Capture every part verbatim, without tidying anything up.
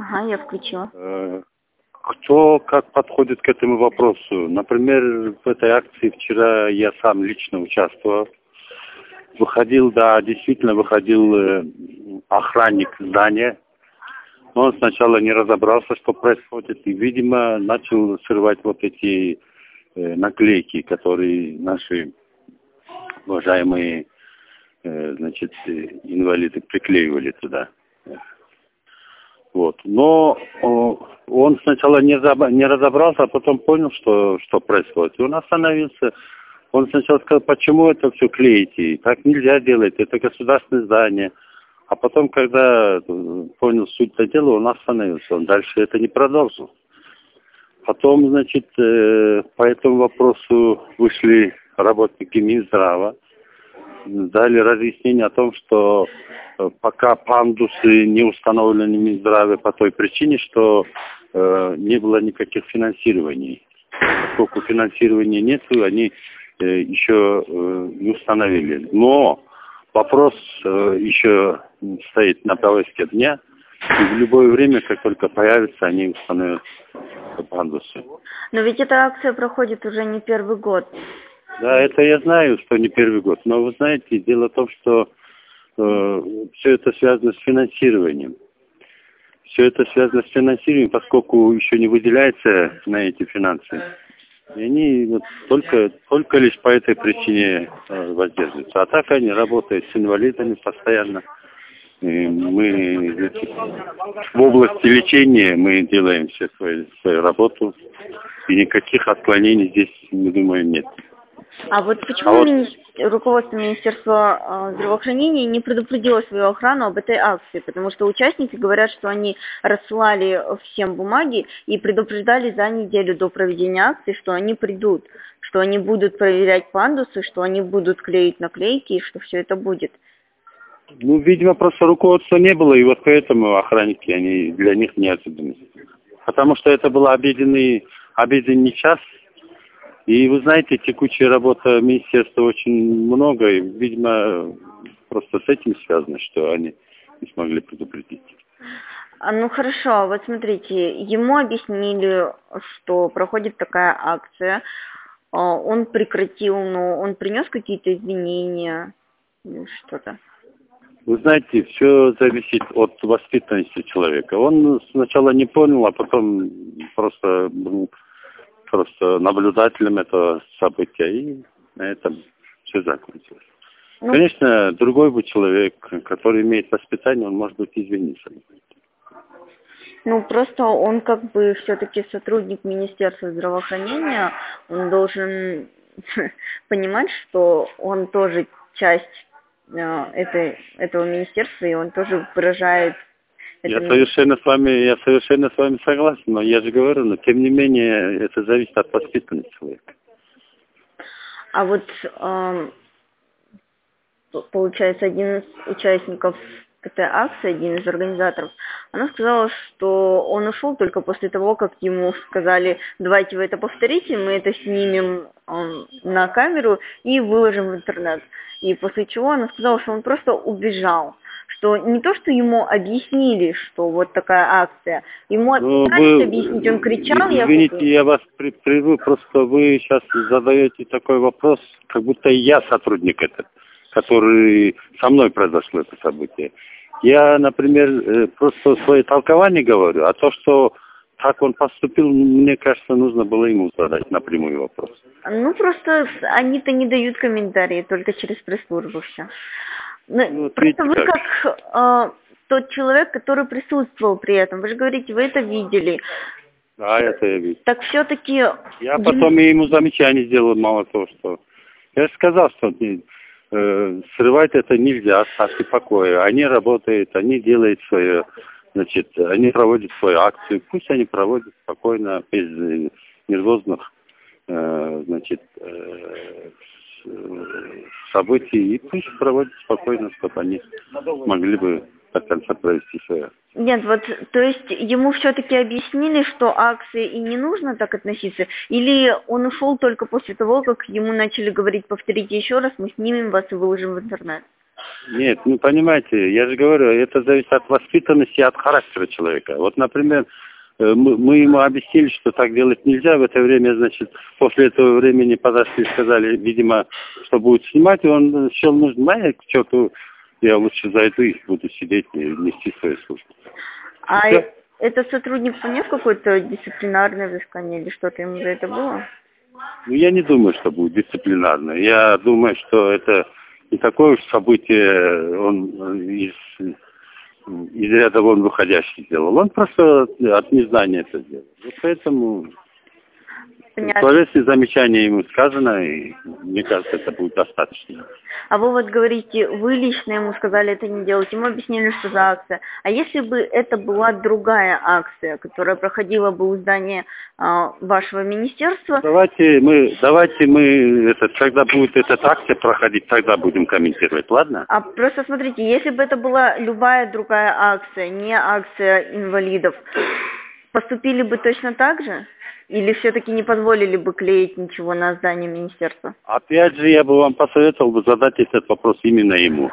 Ага, я включила. Э, Кто как подходит к этому вопросу? Например, в этой акции вчера я сам лично участвовал. Выходил, да, действительно выходил э, охранник здания. Но он сначала не разобрался, что происходит, и, видимо, начал срывать вот эти э, наклейки, которые наши уважаемые э, значит, э, инвалиды приклеивали туда. Вот. Но о, он сначала не, заб... не разобрался, а потом понял, что, что происходит. И он остановился. Он сначала сказал, почему это все клеите? Так нельзя делать, это государственное здание. А потом, когда понял суть дела, он остановился. Он дальше это не продолжил. Потом, значит, э, по этому вопросу вышли работники Минздрава, дали разъяснение о том, что э, пока пандусы не установлены в Минздраве по той причине, что э, не было никаких финансирований. Поскольку финансирования нет, они э, еще э, не установили. Но вопрос э, еще стоит на повестке дня, и в любое время, как только появится, они установят пандусы. Но ведь эта акция проходит уже не первый год. Да, это я знаю, что не первый год. Но вы знаете, дело в том, что э, все это связано с финансированием. Все это связано с финансированием, поскольку еще не выделяется на эти финансы. И они вот только, только лишь по этой причине э, воздерживаются. А так они работают с инвалидами постоянно. И мы значит, в области лечения мы делаем все свою, свою работу. И никаких отклонений здесь, мы думаем, нет. А вот почему А вот... мини... руководство Министерства э, здравоохранения не предупредило свою охрану об этой акции? Потому что участники говорят, что они рассылали всем бумаги и предупреждали за неделю до проведения акции, что они придут, что они будут проверять пандусы, что они будут клеить наклейки и что все это будет. Ну, видимо, просто руководства не было, и вот поэтому охранники, они для них неожиданность. Потому что это был обеденный, обеденный час. И вы знаете, текучая работа министерства очень много, и, видимо, просто с этим связано, что они не смогли предупредить. А, ну хорошо, вот смотрите, ему объяснили, что проходит такая акция, он прекратил, но он принес какие-то извинения, что-то. Вы знаете, все зависит от воспитанности человека. Он сначала не понял, а потом просто был просто наблюдателем этого события, и на этом все закончилось. Ну, конечно, другой бы человек, который имеет воспитание, он, может быть, извинится. Ну, просто он как бы все-таки сотрудник Министерства здравоохранения, он должен понимать, что он тоже часть этой, этого министерства, и он тоже выражает... Я совершенно с вами, я совершенно с вами согласен, но я же говорю, но тем не менее это зависит от воспитанности человека. А вот э, получается, один из участников этой акции, один из организаторов, она сказала, что он ушел только после того, как ему сказали, давайте вы это повторите, мы это снимем э, на камеру и выложим в интернет. И после чего она сказала, что он просто убежал. Что не то, что ему объяснили, что вот такая акция, ему отказались объяснить, он кричал. Извините, я, я вас прерву, просто вы сейчас задаете такой вопрос, как будто я сотрудник этот, который со мной произошло это событие. Я, например, просто свое толкование говорю, а то, что как он поступил, мне кажется, нужно было ему задать напрямую вопрос. Ну, просто они-то не дают комментарии, только через пресс-службу все. Ну, просто видите, вы как, как э, тот человек, который присутствовал при этом, вы же говорите, вы это видели. Да, это я видел. Так все-таки... Я потом и ему замечание сделал, мало того, что... Я же сказал, что э, срывать это нельзя, оставьте в покое. Они работают, они делают свое, значит, они проводят свою акцию. Пусть они проводят спокойно, без нервозных, э, значит, э, событий, и пусть проводят спокойно, чтобы они могли бы до конца провести свое. Нет, вот, то есть ему все-таки объяснили, что акции и не нужно так относиться, или он ушел только после того, как ему начали говорить, повторите еще раз, мы снимем вас и выложим в интернет? Нет, ну понимаете, я же говорю, это зависит от воспитанности и от характера человека. Вот, например, мы, мы ему объяснили, что так делать нельзя. В это время, значит, после этого времени подошли, сказали, видимо, что будет снимать, и он счел нужно, а что-то я лучше зайду и буду сидеть и нести свою службу. А этот сотрудник понес какое-то дисциплинарное взыскание или что-то ему за это было? Ну, я не думаю, что будет дисциплинарно. Я думаю, что это не такое уж событие, он из, из ряда вон выходящий сделал. Он просто от незнания это сделал. Вот поэтому словесные замечания ему сказано, и мне кажется, это будет достаточно. А вы вот говорите, вы лично ему сказали это не делать, ему объяснили, что за акция. А если бы это была другая акция, которая проходила бы у здания а, вашего министерства? Давайте мы, давайте мы, этот, когда будет эта акция проходить, тогда будем комментировать, ладно? А просто смотрите, если бы это была любая другая акция, не акция инвалидов, поступили бы точно так же? Или все-таки не позволили бы клеить ничего на здание министерства? Опять же, я бы вам посоветовал бы задать этот вопрос именно ему.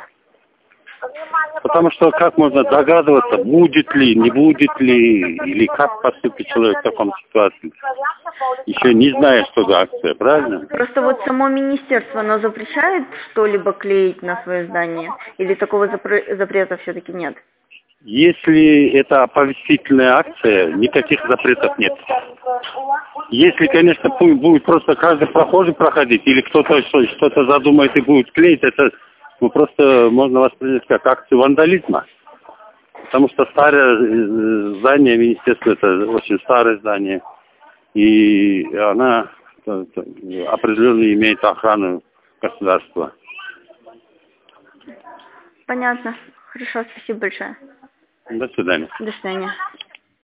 Потому что как можно догадываться, будет ли, не будет ли, или как поступит человек в таком ситуации, еще не зная, что за акция, правильно? Просто вот само министерство, оно запрещает что-либо клеить на свое здание? Или такого запре- запрета все-таки нет? Если это оповестительная акция, никаких запретов нет. Если, конечно, будет просто каждый прохожий проходить, или кто-то что-то задумает и будет клеить, это ну, просто можно воспринять как акцию вандализма. Потому что старое здание министерства, это очень старое здание, и она определенно имеет охрану государства. Понятно. Хорошо, спасибо большое. До свидания. До свидания.